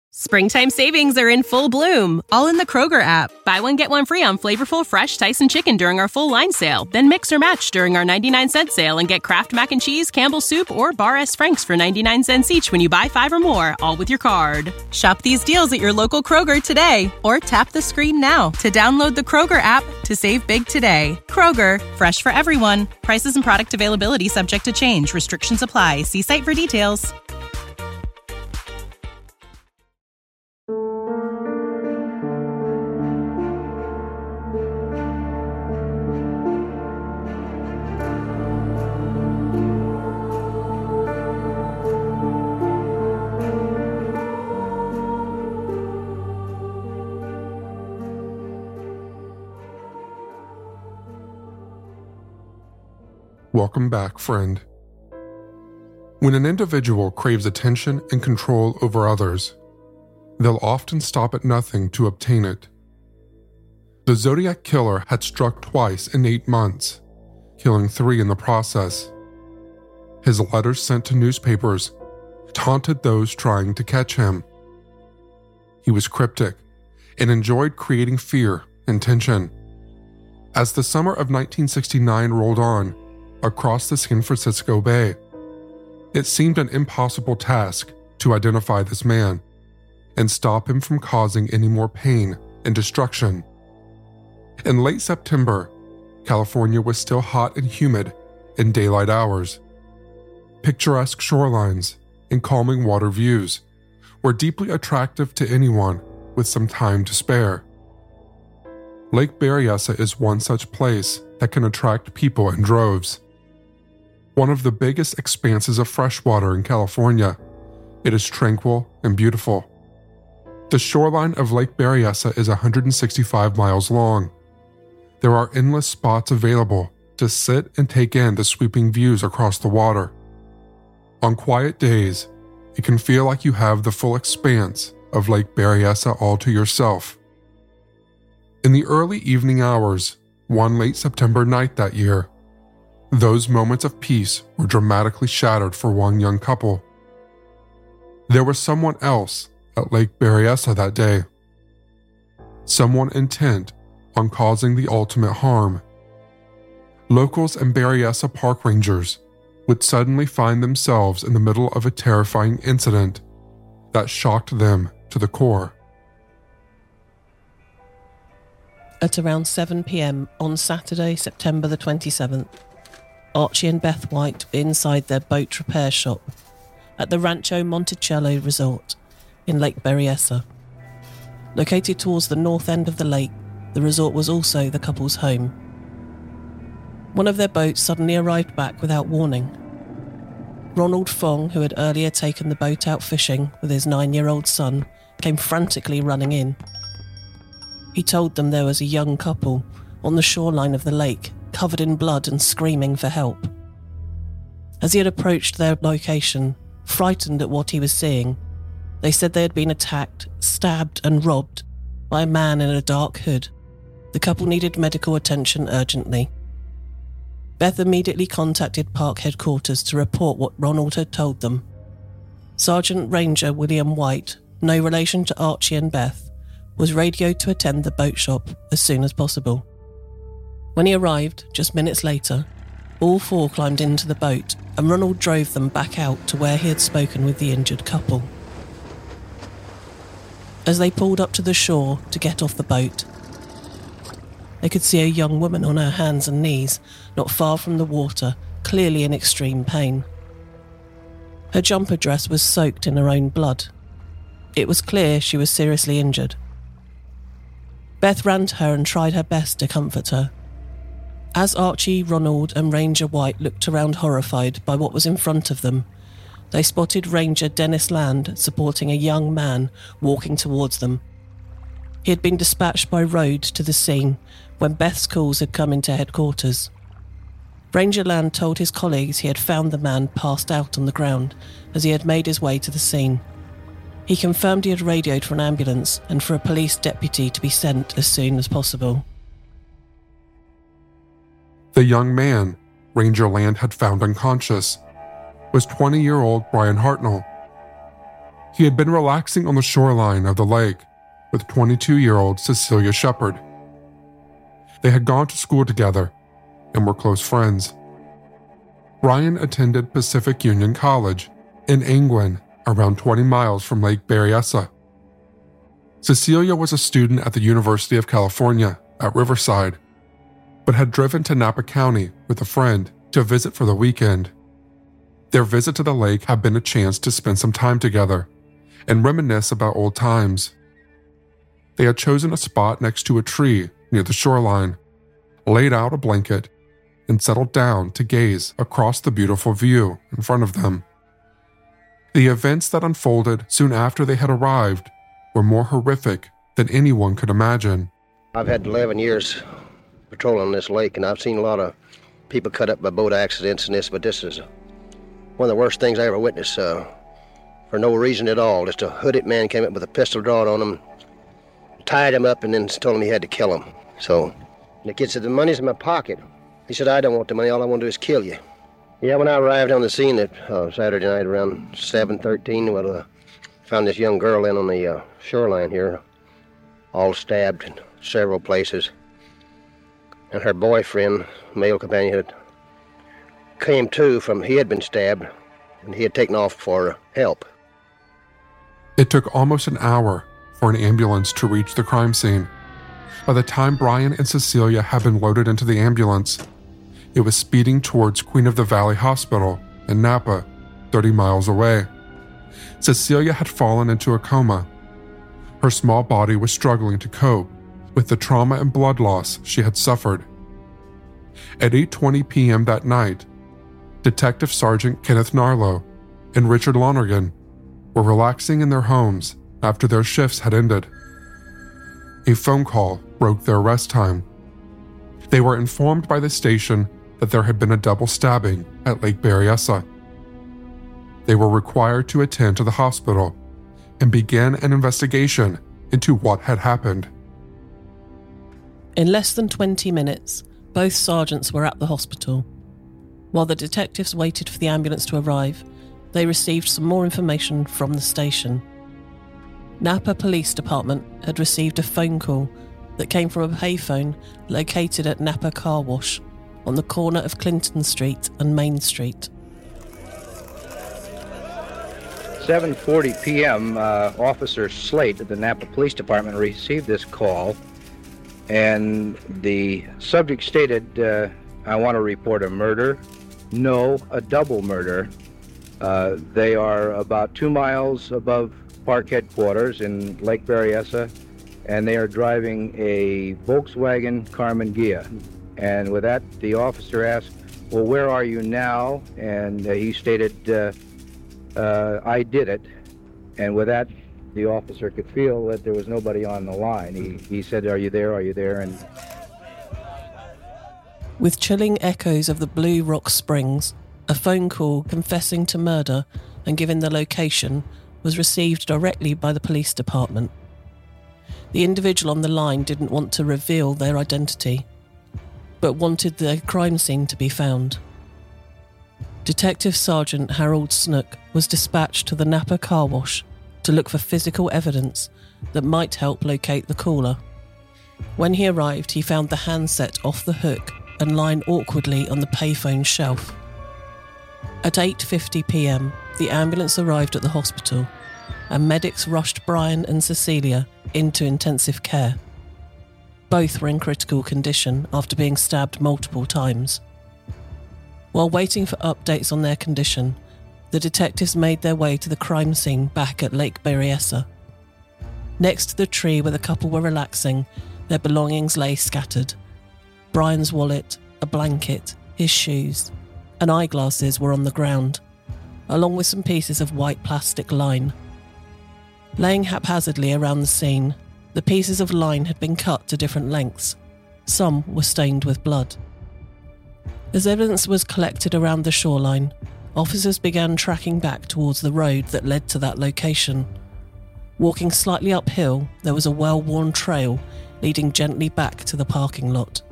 Springtime savings are in full bloom, all in the Kroger app. Buy one, get one free on flavorful, fresh Tyson chicken during our full line sale. Then mix or match during our 99-cent sale and get Kraft Mac and Cheese, Campbell's Soup, or Bar S. Frank's for 99 cents each when you buy 5 or more, all with your card. Shop these deals at your local Kroger today, or tap the screen now to download the Kroger app to save big today. Kroger, fresh for everyone. Prices and product availability subject to change. Restrictions apply. See site for details. Welcome back, friend. When an individual craves attention and control over others, they'll often stop at nothing to obtain it. The Zodiac Killer had struck twice in 8 months, killing 3 in the process. His letters sent to newspapers taunted those trying to catch him. He was cryptic and enjoyed creating fear and tension. As the summer of 1969 rolled on, across the San Francisco Bay, it seemed an impossible task to identify this man and stop him from causing any more pain and destruction. In late September, California was still hot and humid in daylight hours. Picturesque shorelines and calming water views were deeply attractive to anyone with some time to spare. Lake Berryessa is one such place that can attract people in droves. One of the biggest expanses of freshwater in California, it is tranquil and beautiful. The shoreline of Lake Berryessa is 165 miles long. There are endless spots available to sit and take in the sweeping views across the water. On quiet days, it can feel like you have the full expanse of Lake Berryessa all to yourself. In the early evening hours, one late September night that year, those moments of peace were dramatically shattered for one young couple. There was someone else at Lake Berryessa that day. Someone intent on causing the ultimate harm. Locals and Berryessa park rangers would suddenly find themselves in the middle of a terrifying incident that shocked them to the core. At around 7 p.m. on Saturday, September the 27th, Archie and Beth White were inside their boat repair shop at the Rancho Monticello Resort in Lake Berryessa. Located towards the north end of the lake, the resort was also the couple's home. One of their boats suddenly arrived back without warning. Ronald Fong, who had earlier taken the boat out fishing with his 9-year-old son, came frantically running in. He told them there was a young couple on the shoreline of the lake, covered in blood and screaming for help. As he had approached their location, frightened at what he was seeing, they said they had been attacked, stabbed and robbed by a man in a dark hood. The couple needed medical attention urgently. Beth immediately contacted park headquarters to report what Ronald had told them. Sergeant Ranger William White, no relation to Archie and Beth, was radioed to attend the boat shop as soon as possible. When he arrived, just minutes later, all 4 climbed into the boat and Ronald drove them back out to where he had spoken with the injured couple. As they pulled up to the shore to get off the boat, they could see a young woman on her hands and knees, not far from the water, clearly in extreme pain. Her jumper dress was soaked in her own blood. It was clear she was seriously injured. Beth ran to her and tried her best to comfort her. As Archie, Ronald and Ranger White looked around horrified by what was in front of them, they spotted Ranger Dennis Land supporting a young man walking towards them. He had been dispatched by road to the scene when Beth's calls had come into headquarters. Ranger Land told his colleagues he had found the man passed out on the ground as he had made his way to the scene. He confirmed he had radioed for an ambulance and for a police deputy to be sent as soon as possible. The young man Ranger Land had found unconscious was 20-year-old Brian Hartnell. He had been relaxing on the shoreline of the lake with 22-year-old Cecilia Shepard. They had gone to school together and were close friends. Brian attended Pacific Union College in Angwin, around 20 miles from Lake Berryessa. Cecilia was a student at the University of California at Riverside, but had driven to Napa County with a friend to visit for the weekend. Their visit to the lake had been a chance to spend some time together and reminisce about old times. They had chosen a spot next to a tree near the shoreline, laid out a blanket, and settled down to gaze across the beautiful view in front of them. The events that unfolded soon after they had arrived were more horrific than anyone could imagine. I've had 11 years patrolling this lake, and I've seen a lot of people cut up by boat accidents and this, but this is one of the worst things I ever witnessed, for no reason at all. Just a hooded man came up with a pistol drawn on him, tied him up, and then told him he had to kill him. So the kid said, "The money's in my pocket." He said, "I don't want the money. All I want to do is kill you." Yeah, when I arrived on the scene at Saturday night around 7:13, found this young girl in on the shoreline here, all stabbed in several places. And her boyfriend, male companion, came to from, he had been stabbed, and he had taken off for help. It took almost an hour for an ambulance to reach the crime scene. By the time Brian and Cecilia had been loaded into the ambulance, it was speeding towards Queen of the Valley Hospital in Napa, 30 miles away. Cecilia had fallen into a coma. Her small body was struggling to cope with the trauma and blood loss she had suffered. At 8:20 p.m. that night, Detective Sergeant Kenneth Narlow and Richard Lonergan were relaxing in their homes after their shifts had ended. A phone call broke their rest time. They were informed by the station that there had been a double stabbing at Lake Berryessa. They were required to attend to the hospital and begin an investigation into what had happened. In less than 20 minutes, both sergeants were at the hospital. While the detectives waited for the ambulance to arrive, they received some more information from the station. Napa Police Department had received a phone call that came from a payphone located at Napa Car Wash on the corner of Clinton Street and Main Street. 7:40 p.m., Officer Slate at the Napa Police Department received this call, and the subject stated, "I want to report a murder." No, a double murder. They are about 2 miles above park headquarters in Lake Berryessa, and they are driving a Volkswagen Karmann Ghia. And with that, the officer asked, "Well, where are you now?" And he stated, "I did it." And with that, the officer could feel that there was nobody on the line. He said, "Are you there? Are you there?" And with chilling echoes of the Blue Rock Springs, a phone call confessing to murder and giving the location was received directly by the police department. The individual on the line didn't want to reveal their identity, but wanted the crime scene to be found. Detective Sergeant Harold Snook was dispatched to the Napa Car Wash to look for physical evidence that might help locate the caller. When he arrived, he found the handset off the hook and lying awkwardly on the payphone shelf. At 8:50 p.m, the ambulance arrived at the hospital, and medics rushed Brian and Cecilia into intensive care. Both were in critical condition after being stabbed multiple times. While waiting for updates on their condition, the detectives made their way to the crime scene back at Lake Berryessa. Next to the tree where the couple were relaxing, their belongings lay scattered. Brian's wallet, a blanket, his shoes, and eyeglasses were on the ground, along with some pieces of white plastic line. Laying haphazardly around the scene, the pieces of line had been cut to different lengths. Some were stained with blood. As evidence was collected around the shoreline, officers began tracking back towards the road that led to that location. Walking slightly uphill, there was a well-worn trail leading gently back to the parking lot.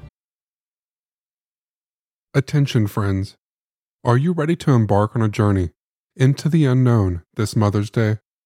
Attention, friends. Are you ready to embark on a journey into the unknown this Mother's Day?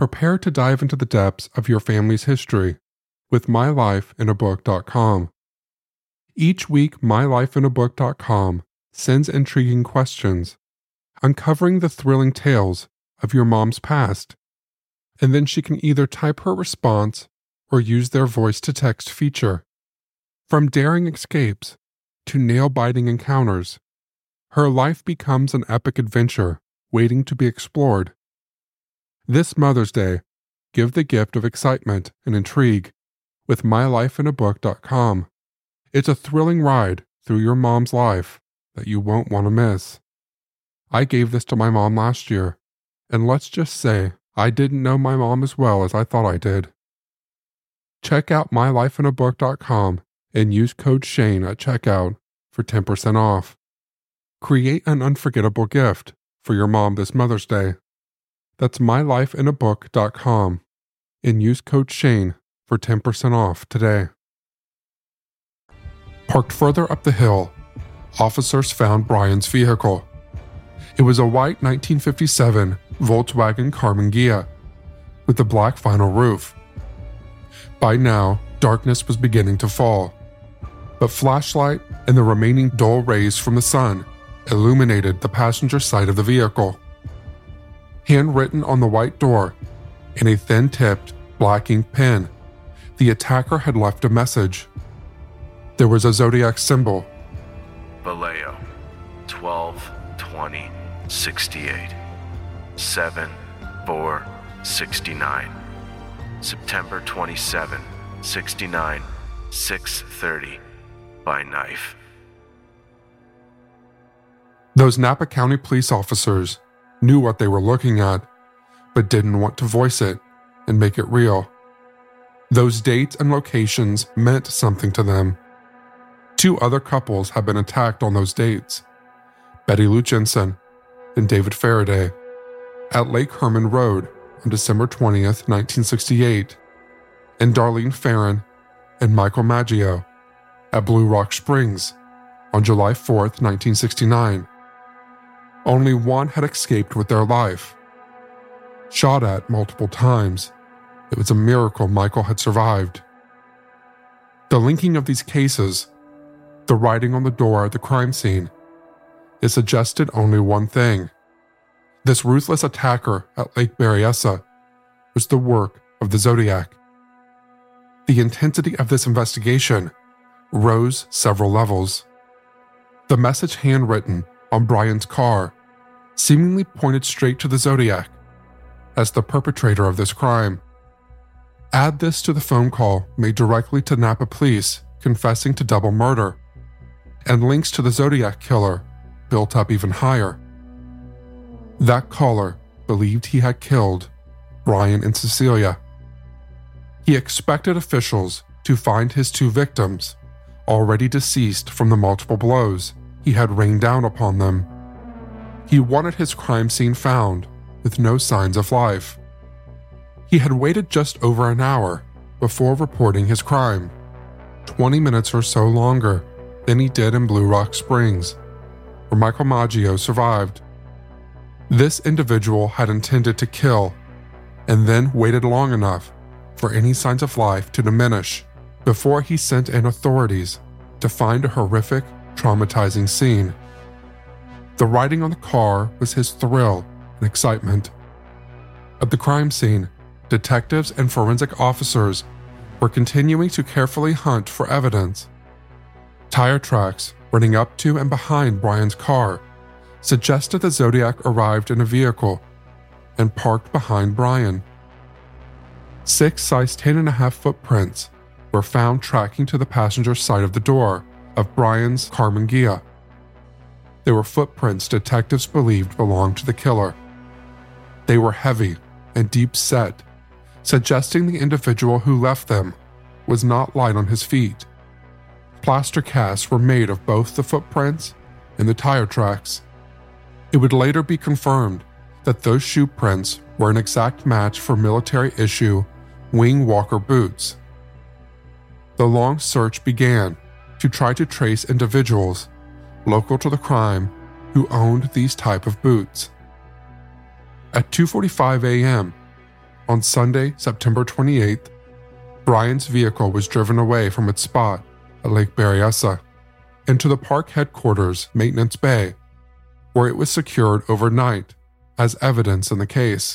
Prepare to dive into the depths of your family's history with mylifeinabook.com. Each week, mylifeinabook.com sends intriguing questions, uncovering the thrilling tales of your mom's past, and then she can either type her response or use their voice-to-text feature. From daring escapes to nail-biting encounters, her life becomes an epic adventure waiting to be explored. This Mother's Day, give the gift of excitement and intrigue with mylifeinabook.com. It's a thrilling ride through your mom's life that you won't want to miss. I gave this to my mom last year, and let's just say I didn't know my mom as well as I thought I did. Check out mylifeinabook.com and use code Shane at checkout for 10% off. Create an unforgettable gift for your mom this Mother's Day. That's mylifeinabook.com and use code Shane for 10% off today. Parked further up the hill, officers found Brian's vehicle. It was a white 1957 Volkswagen Karmann Ghia with a black vinyl roof. By now, darkness was beginning to fall, but flashlight and the remaining dull rays from the sun illuminated the passenger side of the vehicle. Handwritten on the white door, in a thin-tipped black ink pen, the attacker had left a message. There was a zodiac symbol. Vallejo, 12/20/68, 7/4/69, September 27, 69, 6:30, by knife. Those Napa County police officers knew what they were looking at, but didn't want to voice it and make it real. Those dates and locations meant something to them. 2 other couples had been attacked on those dates, Betty Lou Jensen and David Faraday, at Lake Herman Road on December 20th, 1968, and Darlene Farron and Michael Maggio at Blue Rock Springs on July 4th, 1969. Only one had escaped with their life. Shot at multiple times, it was a miracle Michael had survived. The linking of these cases, the writing on the door at the crime scene, it suggested only one thing. This ruthless attacker at Lake Berryessa was the work of the Zodiac. The intensity of this investigation rose several levels. The message handwritten on Brian's car seemingly pointed straight to the Zodiac as the perpetrator of this crime. Add this to the phone call made directly to Napa police confessing to double murder, and links to the Zodiac killer built up even higher. That caller believed he had killed Brian and Cecilia. He expected officials to find his 2 victims, already deceased from the multiple blows he had rained down upon them. He wanted his crime scene found with no signs of life. He had waited just over an hour before reporting his crime, 20 minutes or so longer than he did in Blue Rock Springs, where Michael Maggio survived. This individual had intended to kill and then waited long enough for any signs of life to diminish before he sent in authorities to find a horrific, traumatizing scene. The writing on the car was his thrill and excitement. At the crime scene, detectives and forensic officers were continuing to carefully hunt for evidence. Tire tracks running up to and behind Brian's car suggested the Zodiac arrived in a vehicle and parked behind Brian. 6 size 10.5 footprints were found tracking to the passenger side of the door of Brian's Karmann Ghia. They were footprints detectives believed belonged to the killer. They were heavy and deep set, suggesting the individual who left them was not light on his feet. Plaster casts were made of both the footprints and the tire tracks. It would later be confirmed that those shoe prints were an exact match for military-issue Wing Walker boots. The long search began to try to trace individuals local to the crime who owned these type of boots. At 2:45 a.m. On Sunday, September 28th, Brian's vehicle was driven away from its spot at Lake Berryessa into the park headquarters maintenance bay, where it was secured overnight as evidence in the case.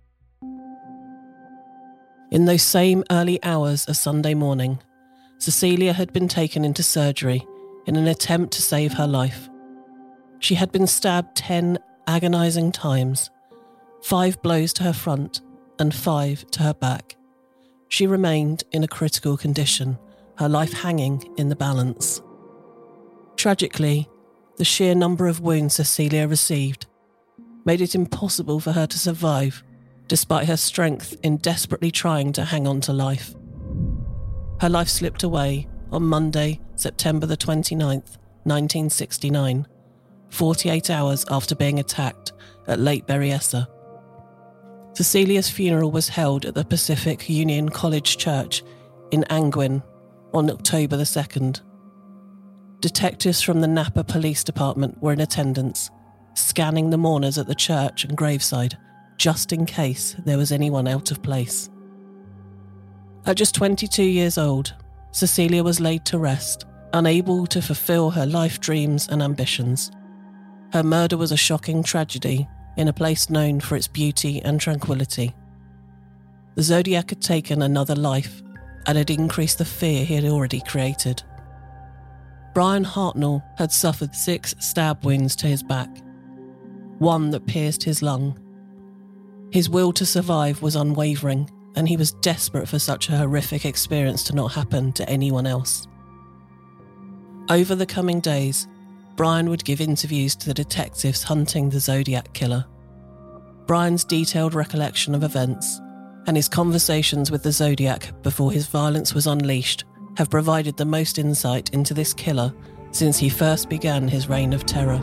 In those same early hours of Sunday morning, Cecilia had been taken into surgery in an attempt to save her life. She had been stabbed 10 agonising times, 5 blows to her front and 5 to her back. She remained in a critical condition, her life hanging in the balance. Tragically, the sheer number of wounds Cecilia received made it impossible for her to survive, despite her strength in desperately trying to hang on to life. Her life slipped away on Monday, September the 29th, 1969, 48 hours after being attacked at Lake Berryessa. Cecilia's funeral was held at the Pacific Union College Church in Angwin on October the 2nd. Detectives from the Napa Police Department were in attendance, scanning the mourners at the church and graveside, just in case there was anyone out of place. At just 22 years old, Cecilia was laid to rest, unable to fulfill her life dreams and ambitions. Her murder was a shocking tragedy in a place known for its beauty and tranquility. The Zodiac had taken another life and had increased the fear he had already created. Brian Hartnell had suffered 6 stab wounds to his back, 1 that pierced his lung. His will to survive was unwavering, and he was desperate for such a horrific experience to not happen to anyone else. Over the coming days, Brian would give interviews to the detectives hunting the Zodiac killer. Brian's detailed recollection of events and his conversations with the Zodiac before his violence was unleashed have provided the most insight into this killer since he first began his reign of terror.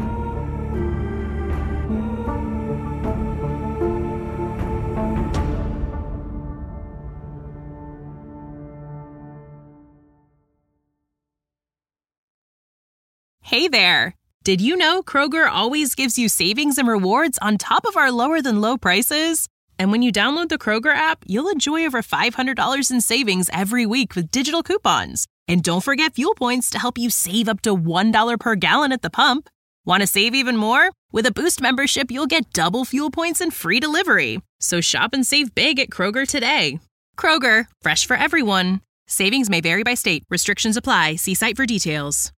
Hey there! Did you know Kroger always gives you savings and rewards on top of our lower-than-low prices? And when you download the Kroger app, you'll enjoy over $500 in savings every week with digital coupons. And don't forget fuel points to help you save up to $1 per gallon at the pump. Want to save even more? With a Boost membership, you'll get double fuel points and free delivery. So shop and save big at Kroger today. Kroger, fresh for everyone. Savings may vary by state. Restrictions apply. See site for details.